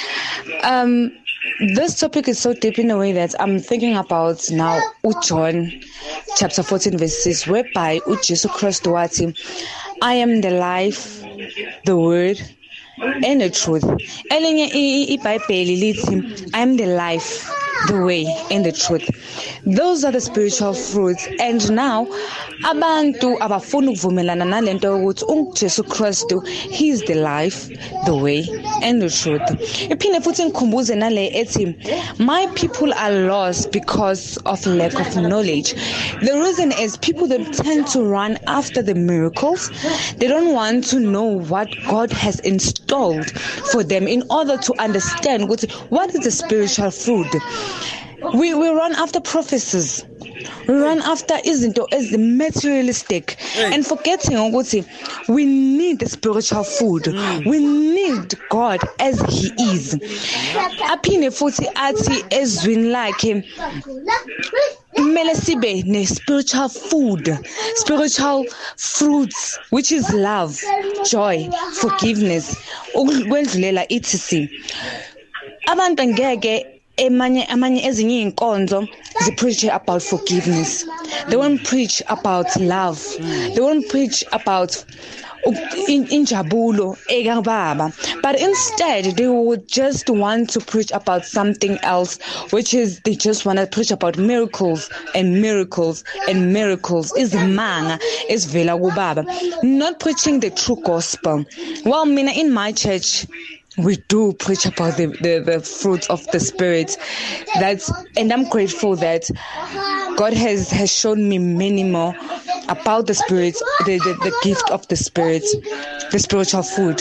This topic is so deep in a way that I'm thinking about now John chapter 14 verse 6, whereby uJesu Kristu wathi, I am the life, the word and the truth. Elinye iBhayibheli lithi, I am the life, the way and the truth. Those are the spiritual fruits. And now abantu abafuna ukuvumelana nalento ukuthi uJesu Kristu, he is the life, the way and the truth. Iphinde futhi ngikhumbuze nale ethi, my people are lost because of lack of knowledge. The reason is people, they tend to run after the miracles. They don't want to know what God has installed for them in order to understand what is the spiritual fruit. We run after prophecies. run after izinto as the materialistic and forgetting ukuthi we need the spiritual food. We need God as he is. Aphinde futhi athi ezwini lakhe kumele sibe ne spiritual food, spiritual fruits, which is love, joy, forgiveness, ukwendlulela etc. Abantu ngeke amanye ezinye inkonzo they preach about forgiveness. They won't preach about love. They won't preach about injabulo ekababa, but instead they would just want to preach about something else, which is they just want to preach about miracles and miracles and miracles. Is manga is vela kubaba, not preaching the true gospel. Well, mina in my church we do preach about the fruits of the Spirit. And I'm grateful that God has shown me many more about the Spirit, the gift of the Spirit, the spiritual food.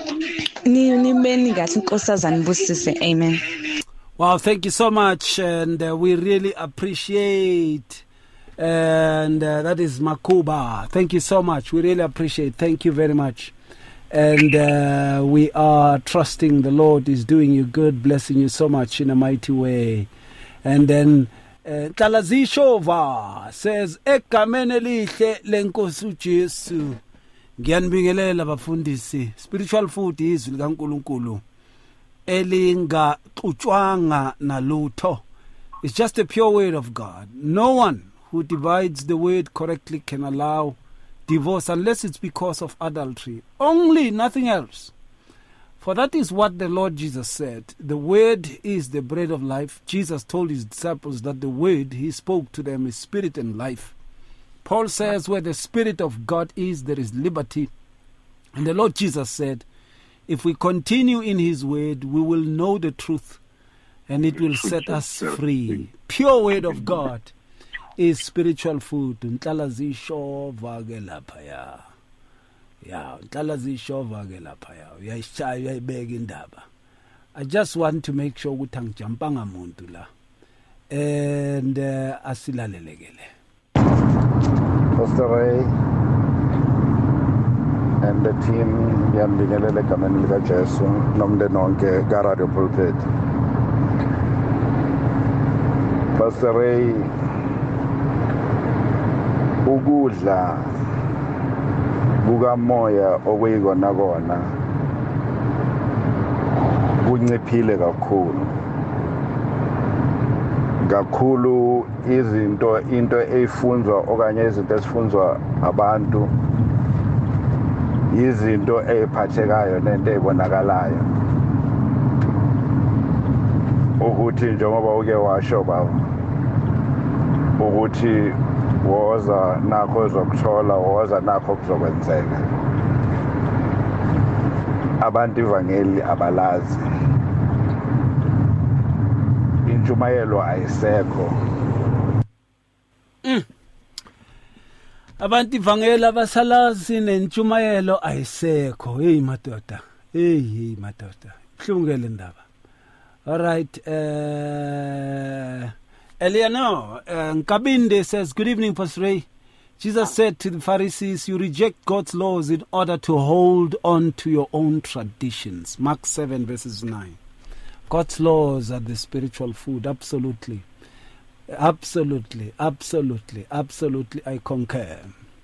Amen.
Wow, thank you so much, and we really appreciate. And that is Makuba. Thank you so much. We really appreciate. Thank you very much. And we are trusting the Lord is doing you good, blessing you so much in a mighty way. And then Talazishova says, Egameni elihle lenkosi uJesu. Ngiyanibingelela bafundisi. Spiritual food izwi likaNkulunkulu elingaxutshwanga nalutho. It's just a pure word of God. No one who divides the word correctly can allow divorce unless it's because of adultery. Only, nothing else. For that is what the Lord Jesus said. The word is the bread of life. Jesus told his disciples that the word he spoke to them is spirit and life. Paul says where the Spirit of God is, there is liberty. And the Lord Jesus said, if we continue in his word, we will know the truth and it will set us free. Pure word of God is spiritual food. I just want to make sure ukuthi angijampanga muntu la and asilalelekele.
Pastor Ray and the team ngiyambingelela egameni lika Jesu nomndeni wonke ka Radio Pulpit. Pastor Ray, ukudla kukamoya okuyikona kona kunciphile kakhulu into eyifunzwa okanye izinto esifunzwa abantu izinto eziphathekayo nento ezibonakalayo ukuthi njengoba uke washo baba ukuthi woza nakho uzokuthola woza nakho kuzokwenzeka. Abantu ivangeli abalazi, intshumayelo ayisekho.
Abantu ivangeli abasalazi nentshumayelo ayisekho. Hey madoda, hey madoda, buhlungele ndaba. All right, Eleanor Nkabinde says, good evening, Pastor Ray. Jesus said to the Pharisees, you reject God's laws in order to hold on to your own traditions. Mark 7 verses 9. God's laws are the spiritual food. Absolutely. Absolutely. Absolutely. Absolutely. I concur.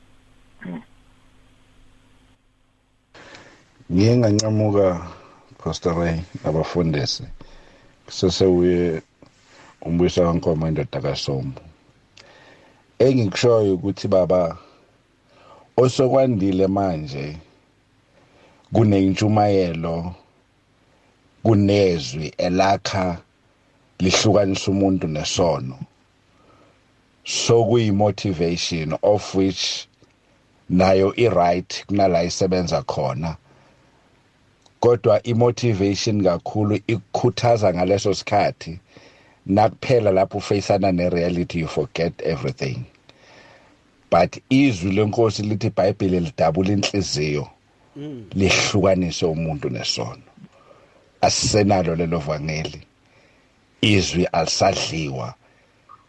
Ngingancamuka Pastor Ray abafundisi. Sesewuye umbuyisa kaNkomo indoda kaSombo. Engikushoyo ukuthi baba osokwandile manje kunentshumayelo kunezwi elakha lihlukanisa umuntu nesono. So kuyi motivation of which nayo i-right kunala isebenza khona. Kodwa i-motivation kakhulu ikukhuthaza ngaleso sikhathi. Nakuphela lapho ufacana nereality you forget everything. But izwi lenkosi lithi iBhayibheli lidabula inhliziyo lihlukanise umuntu nesono. Asisenalo lelo vangeli. Izwi alisadliwa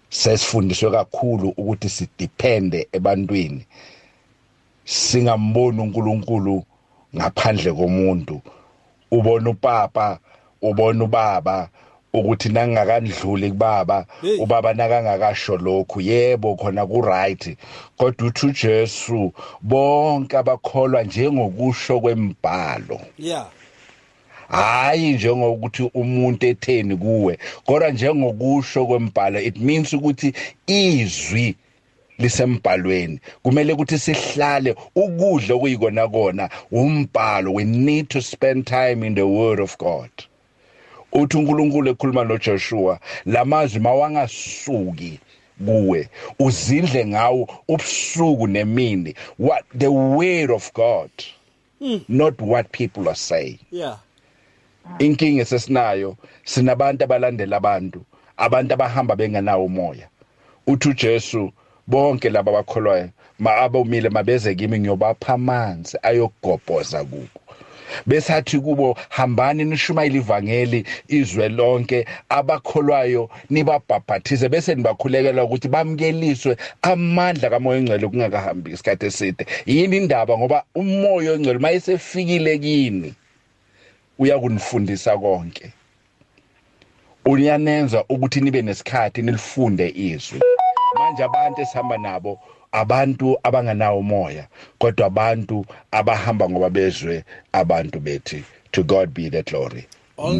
sesifundiswe kakhulu ukuthi sidepende ebantwini, singamboni uNkulunkulu ngaphandle komuntu. Ubona upapa, ubona ubaba, ukuthi nangakandluli kubaba, ubaba nakangakasho lokhu, yebo khona ku right, kodwa uthi uJesu bonke abakholwa njengokusho kwembhalo.
Yeah.
Hayi njengokuthi umuntu etheni kuwe, kodwa njengokusho kwembhalo. It means ukuthi izwi lisembhalweni, kumele ukuthi sihlale ukudla okuyikona kona umbhalo. We need to spend time in the word of God. Uthi uNkulunkulu ekhuluma noJoshua, lamazwi mawangasuki kuwe uzindle ngawo ubusuku nemini. What the word of God, not what people are saying.
Yeah.
Inkinga esesinayo, sinabantu abalandela abantu abahamba bengenawo umoya. Uthi uJesu bonke laba abakholwayo abomile mabeze kimi ngiyobapha amanzi ayogobhoza kubo. Besathi kubo hambani nishumayele ivangeli izwe lonke, abakholwayo nibabhaphathize bese nibakhulekela ukuthi bamkeliswe amandla kaMoya oNgcwele kungakahambi isikhathi eside. Yini indaba? Ngoba uMoya oNgcwele mayesefikile kini uyakunifundisa konke, uyanenza ukuthi nibe nesikhathi nilifunde izwi. Manje abantu esihamba nabo abantu abanganawo umoya, kodwa abantu abahamba ngoba bezwe abantu bethi. To God be the glory.
All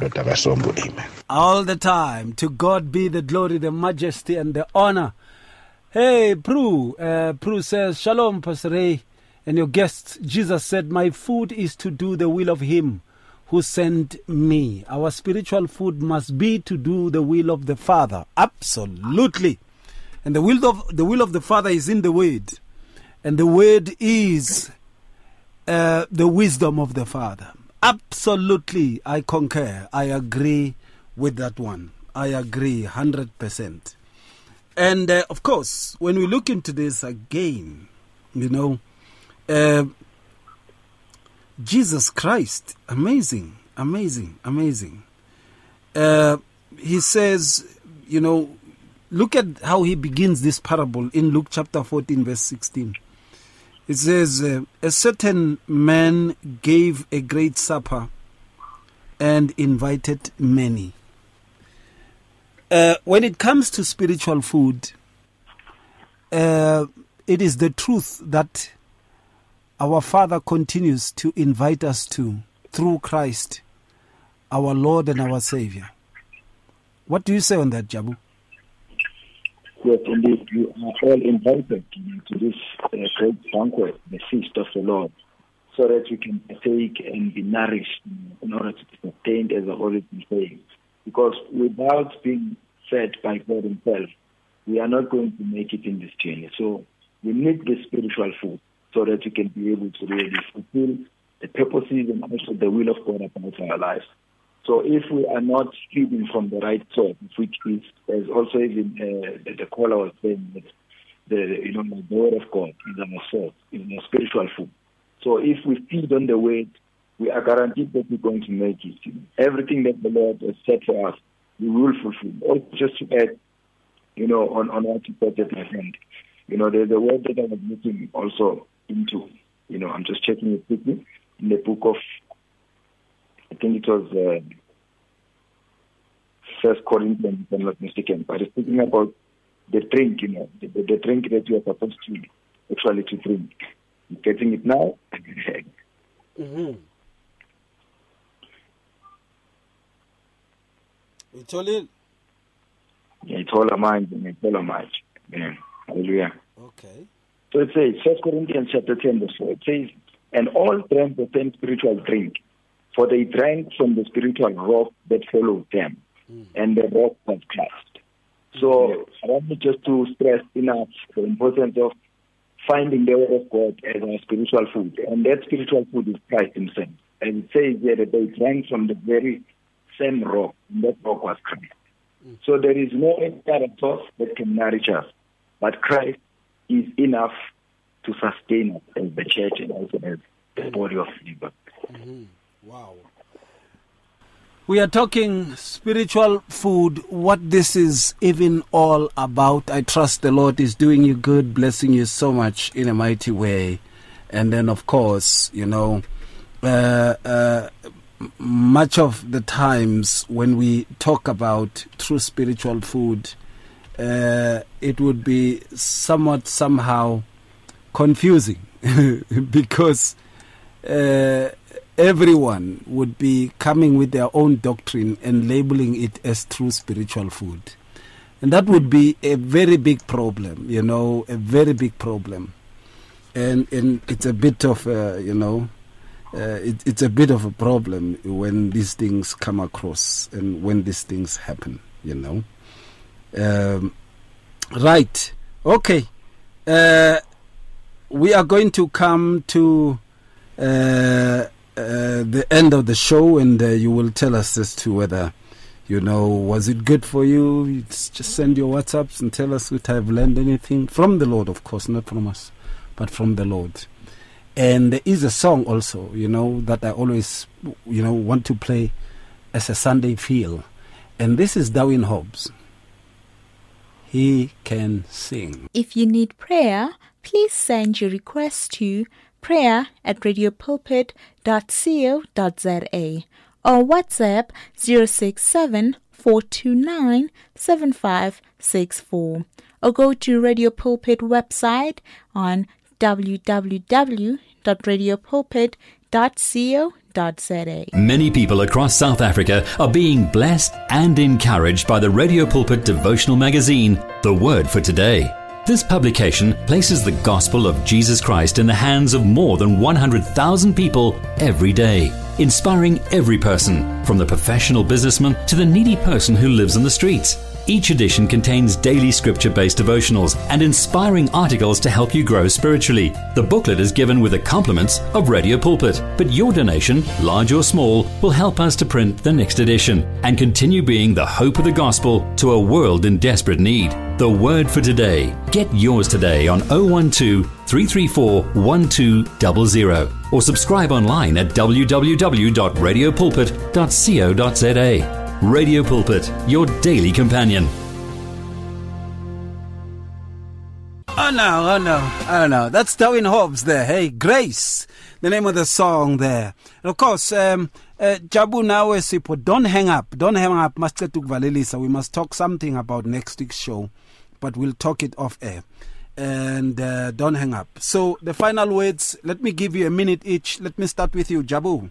the time. To God be the glory, the majesty and the honor. Hey, Prue says, Shalom, Pastor Ray, and your guests. Jesus said, my food is to do the will of him who sent me. Our spiritual food must be to do the will of the Father. Absolutely. And the will of the Father is in the Word. And the Word is the wisdom of the Father. Absolutely, I concur. I agree with that one. I agree 100%. And of course, when we look into this again, Jesus Christ, amazing. He says, look at how he begins this parable in Luke chapter 14, verse 16. It says, a certain man gave a great supper and invited many. When it comes to spiritual food, it is the truth that our Father continues to invite us to through Christ, our Lord and our Savior. What do you say on that, Jabu?
Yes, indeed, you are all invited to this great banquet, the feast of the Lord, so that you can partake and be nourished in order to be sustained, as I've already been saying. Because without being fed by God himself, we are not going to make it in this journey. So we need the spiritual food so that you can be able to really fulfill the purposes and also the will of God about our lives. So if we are not feeding from the right source, which is, as also even the caller was saying, the word of God is our source, is our spiritual food. So if we feed on the word, we are guaranteed that we're going to make it. Everything that the Lord has said for us, we will fulfill. Also, just to add, on what you said, my friend, the word that I was looking also into, I'm just checking it quickly in the book of, I think it was 1 Corinthians, if I'm not mistaken, but it's speaking about the drink, the drink that you are supposed to actually to drink. You're getting it now?
Mm-hmm. It's all in.
Yeah, it's all a mind, it's all a mind. Yeah. Hallelujah.
Okay.
So it says, 1 Corinthians chapter 10, verse 4, it says, and all drank the same spiritual drink, for they drank from the spiritual rock that followed them, and the rock was Christ. So I want you just to stress enough the importance of finding the word of God as our spiritual food. And that spiritual food is Christ himself. And it says here that they drank from the very same rock, and that rock was Christ. So there is no other source that can nourish us, but Christ is enough to sustain us as the church and also as the body of believers.
Wow. We are talking spiritual food, what this is even all about. I trust the Lord is doing you good, blessing you so much in a mighty way. And then, of course, you know, much of the times when we talk about true spiritual food, it would be somewhat somehow confusing because everyone would be coming with their own doctrine and labeling it as true spiritual food. And that would be a very big problem, you know, a very big problem. And it's a bit of, it's a bit of a problem when these things come across and when these things happen, you know. Right. Okay. We are going to come to the end of the show, and you will tell us as to whether, you know, was it good for you? Just send your WhatsApps and tell us if I've learned anything from the Lord, of course, not from us, but from the Lord. And there is a song also, you know, that I always, you know, want to play as a Sunday feel. And this is Darwin Hobbs. He can sing.
If you need prayer, please send your request to prayer@radiopulpit.co.za or WhatsApp 067-429-7564 or go to Radio Pulpit website on www.radiopulpit.co.za.
Many people across South Africa are being blessed and encouraged by the Radio Pulpit devotional magazine, The Word for Today. This publication places the gospel of Jesus Christ in the hands of more than 100,000 people every day, inspiring every person, from the professional businessman to the needy person who lives on the streets. Each edition contains daily scripture-based devotionals and inspiring articles to help you grow spiritually. The booklet is given with the compliments of Radio Pulpit, but your donation, large or small, will help us to print the next edition and continue being the hope of the gospel to a world in desperate need. The Word for Today. Get yours today on 012-334-1200 or subscribe online at www.radiopulpit.co.za. Radio Pulpit, your daily companion.
Oh no. That's Darwin Hobbs there. Hey, Grace, the name of the song there. And of course, Jabu nawe Sipho, don't hang up. Mascetuk Valelisa. We must talk something about next week's show, but we'll talk it off air. And don't hang up. So the final words, let me give you a minute each. Let me start with you, Jabu.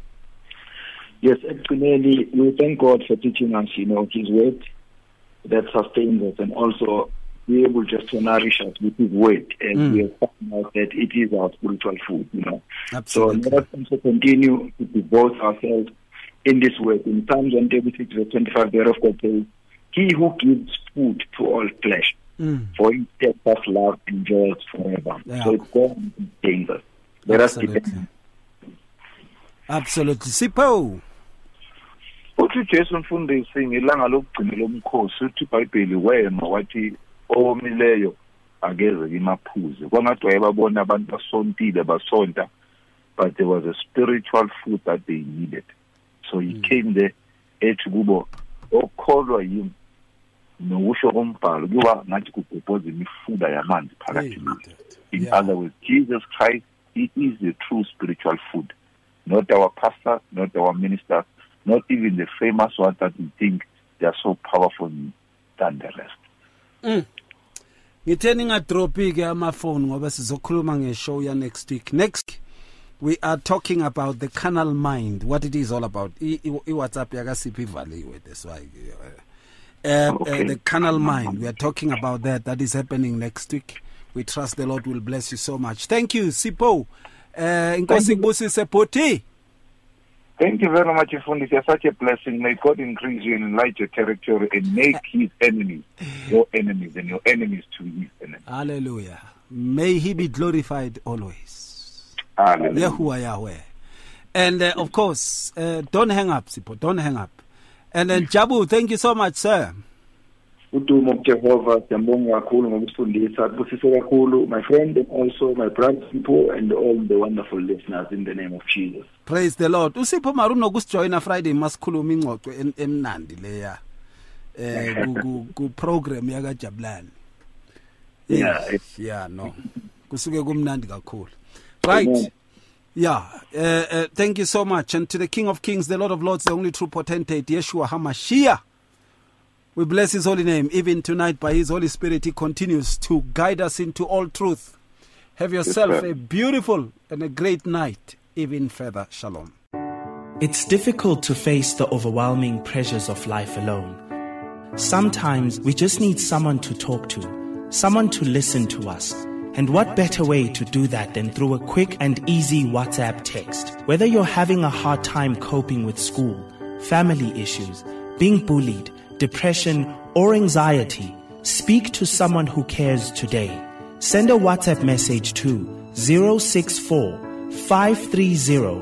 Yes, actually, we thank God for teaching us, you know, His word that sustains us, and also be able just to nourish us with His word, and we have found out that it is our spiritual food, you know. Absolutely. So let us also continue to devote ourselves in this word. In Psalms 136, verse 25, thereof God says, "He who gives food to all flesh, for His steadfast love endures forever." Yeah. So it's God who sustains us. Let us depend.
Absolutely. Sipho.
Uthi Jesu mfundisi ngelanga lokugcina lomkhosi uthi iBhayibheli wema wathi omileyo akeze imaphuze. Kwangathi wayebabona abantu basontile basonta, but there was a spiritual food that they needed. So he came there ethi kubo okholwa yimi nokusho kombhalo kuba ngathi kubhobhoza imifuda yamanzi phakathi. In other words, Jesus Christ, He is the true spiritual food. Not our pastor, not our minister, not even the famous ones that we think they are so powerful than the rest.
Ngitheni ngadropi ke amafoni ngoba sizokhuluma ngeshow ya next week. Next we are talking about the carnal mind, what it is all about. WhatsApp yakasiphi ivaliwe, that's why. The carnal mind, we are talking about that is happening next week. We trust the Lord will bless you so much. Thank you, Sipho. Inkosi kubusise Poti.
Thank you very much, Ifundisi. You're such a blessing. May God increase you and enlarge your territory and make His enemies your enemies and your enemies to His enemies.
Hallelujah. May He be glorified always.
Hallelujah.
Yahuwah Yahweh. And of course, don't hang up, Sipho. Don't hang up. And then Jabu, thank you so much, sir.
udumo kuJehova siyambonga kakhulu ngokusifundisa kusise kakhulu my friend and also my brothers people and all the wonderful listeners in the name of Jesus.
Praise the Lord. Usipho Maru nokusijoina Friday masikhuluma ingxoxo emnandi leya ku program yaka Jabulani. Yeah no. Kusuke kumnandi kakhulu. Right. Amen. Yeah, thank you so much. And to the King of Kings, the Lord of Lords, the only true potentate, Yeshua HaMashiach, we bless his holy name. Even tonight, by his Holy Spirit, he continues to guide us into all truth. Have yourself a beautiful and a great night. Even further, shalom.
It's difficult to face the overwhelming pressures of life alone. Sometimes we just need someone to talk to, someone to listen to us. And what better way to do that than through a quick and easy WhatsApp text? Whether you're having a hard time coping with school, family issues, being bullied, depression, or anxiety, speak to someone who cares today. Send a WhatsApp message to 064 530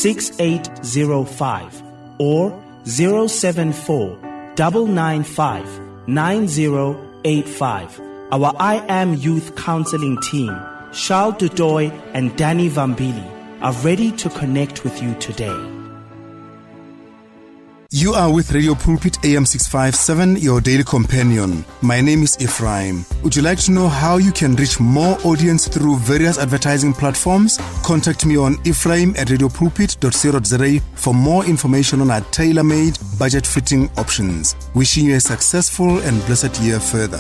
6805 or 074 995 9085. Our I Am Youth Counseling team, Charles Dudoy and Danny Vambili, are ready to connect with you today.
You are with Radio Pulpit AM 657, your daily companion. My name is Ephraim. Would you like to know how you can reach more audience through various advertising platforms? Contact me on ephraim@radiopulpit.co.za for more information on our tailor-made, budget-fitting options. Wishing you a successful and blessed year further.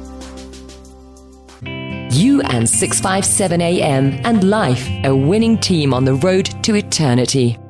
You and 657 AM and life, a winning team on the road to eternity.